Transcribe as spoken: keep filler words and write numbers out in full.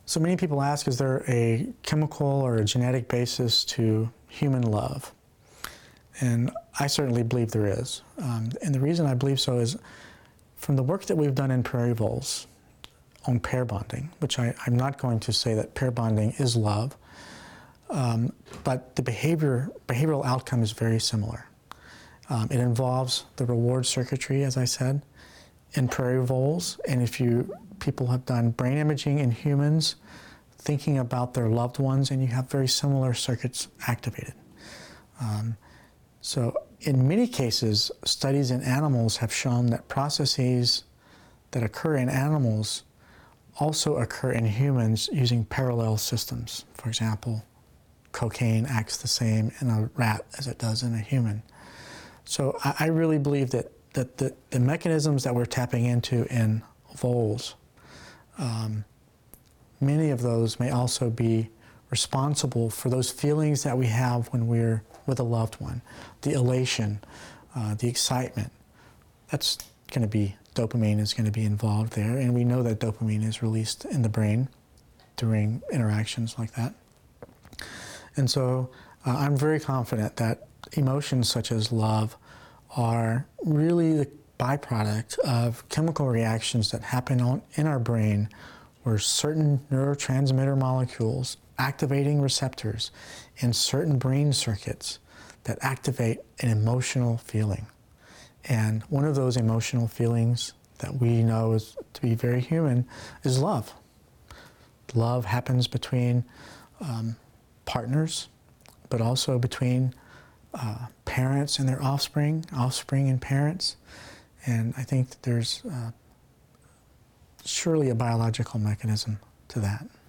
So many people ask, is there a chemical or a genetic basis to human love? And I certainly believe there is. Um, and the reason I believe so is from the work that we've done in prairie voles on pair bonding, which I, I'm not going to say that pair bonding is love, um, but the behavior, behavioral outcome is very similar. Um, it involves the reward circuitry, as I said, in prairie voles, and if you people have done brain imaging in humans, thinking about their loved ones, and you have very similar circuits activated. Um, so in many cases, studies in animals have shown that processes that occur in animals also occur in humans using parallel systems. For example, cocaine acts the same in a rat as it does in a human. So I, I really believe that, that the, the mechanisms that we're tapping into in voles, um, many of those may also be responsible for those feelings that we have when we're with a loved one. The elation, uh, the excitement, that's going to be, dopamine is going to be involved there, and we know that dopamine is released in the brain during interactions like that. And so uh, I'm very confident that emotions such as love are really the byproduct of chemical reactions that happen on, in our brain, where certain neurotransmitter molecules activating receptors in certain brain circuits that activate an emotional feeling. And one of those emotional feelings that we know is to be very human is love. Love happens between um, partners, but also between uh, parents and their offspring, offspring and parents. And I think that there's uh, surely a biological mechanism to that.